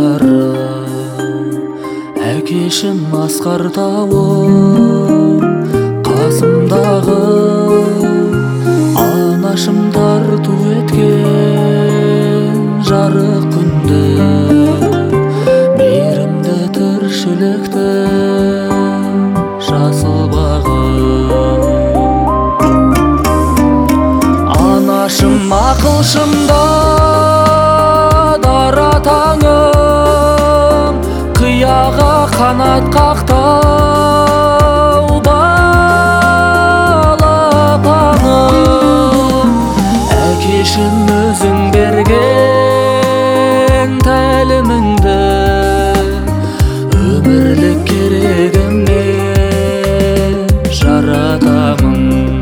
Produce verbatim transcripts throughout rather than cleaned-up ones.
жарым әкешім асқар тауым, қасымдағы анашым тарту еткен жарық күнді, мейірімді тіршілікті жасыл бағым. Анашым ақылшымда дара таңым, қияға қанат қақтау балапаным. Әкешім өзің берген тәліміңді, өмірлік керегімде жаратамын.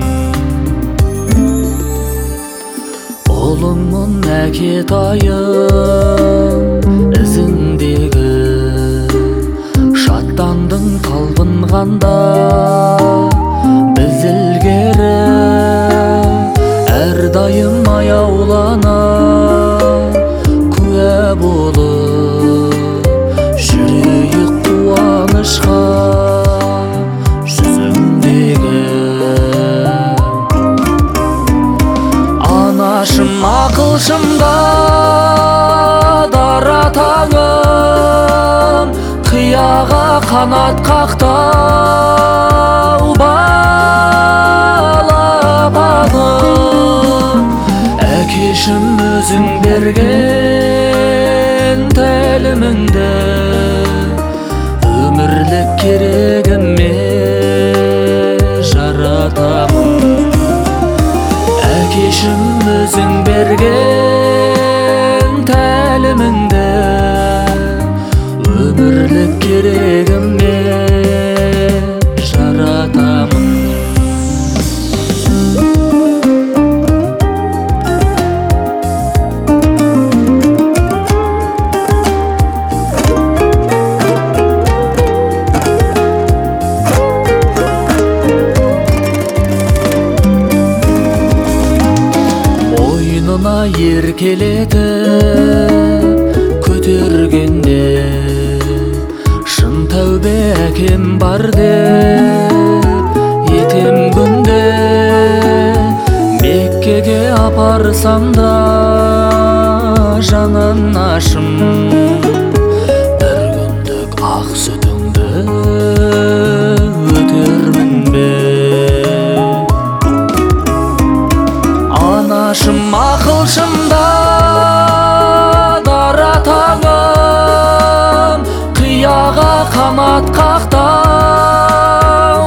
Ұлыңмын әкетайым ізіңдегі, шаттандың талпынғанда біз ілгері, әрдайым аяулана куә болып жүрейік қуанышқа жүзіңдегі. Анашым ақылшымда дара таңым, қияға қанат қақтау балапаным. Әкешім өзің берген тәліміңді, өмірлік керегіме жаратамын. Әкешім өзің берген тәліміңді, өмірлік керегіме жаратамын. Мойнына еркелетіп көтергенде, шын тәубе әкем бар деп етем күнде. Меккеге апарсам да жанын ашым, бір күндік ақ сүтіңді өтермін бе. Анашым ақылшымда дара таңым, қияға қанат қақтау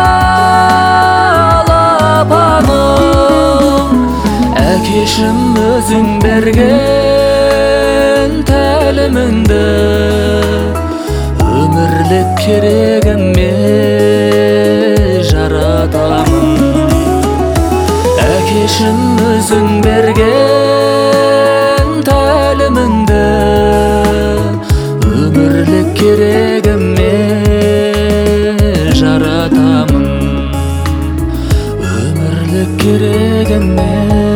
балапаным. Әкешім өзің берген тәліміңді, өмірлік керегіме жаратамын. Әкешім өзің берген тәліміңді, өмірлік керегіме жаратамын. Өмірлік керегіме